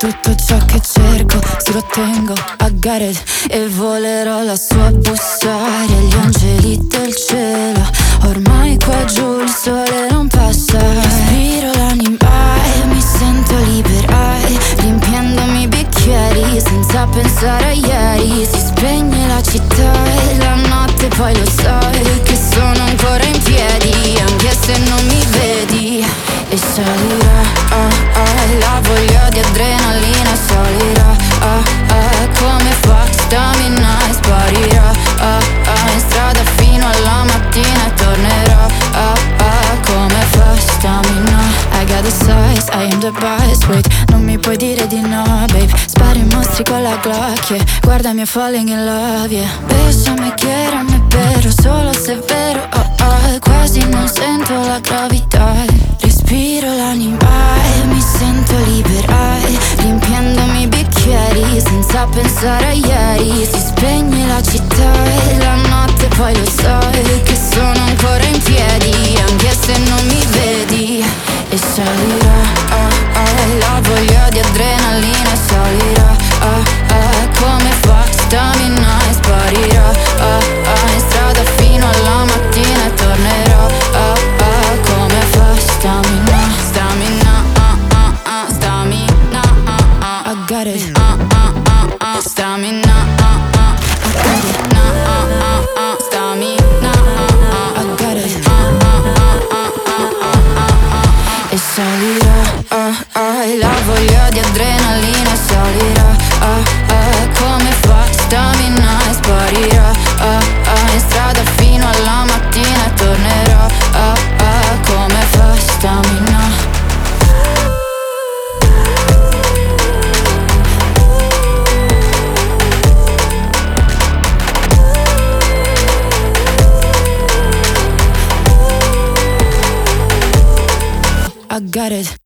tutto ciò che cerco, se lo ottengo, I got it. E volerò la sua bussaria, gli angeli del cielo. Ormai qua giù il sole non passa. Respiro l'anima e mi sento libera, riempiendomi i bicchieri senza pensare a ieri. Si spegne la città e la notte poi lo sai che sono ancora in piedi, anche se non mi vedi. E salirà, la voglia di adrenalina salirà, come fa stamina e sparirà, in strada fino alla mattina e tornerà, come fa stamina. I got the size, I am the best, wait, non mi puoi dire di no, babe. Spari i mostri con la Glock, yeah. Guardami, falling in love, yeah. Bésame, quiérame, pero solo se è vero, quasi non sento la gravità. Respiro l'anima e mi sento libera, riempiendomi i bicchieri senza pensare a ieri. Si spegne la città e la notte poi lo sai che sono ancora in piedi, anche se non mi vedi. E salirà, la voglia di adrenalina salirà, come fa stamina e sparirà, in strada fino alla mattina e tornerà, come fa stamina. Stamina, stamina, I got it. Stamina, I got it. Stamina, I got it. E salirà, la voglia di adrenalina salirà, come fa stamina e sparirà, in strada fino alla mattina e tornerà, come fa stamina. I got it.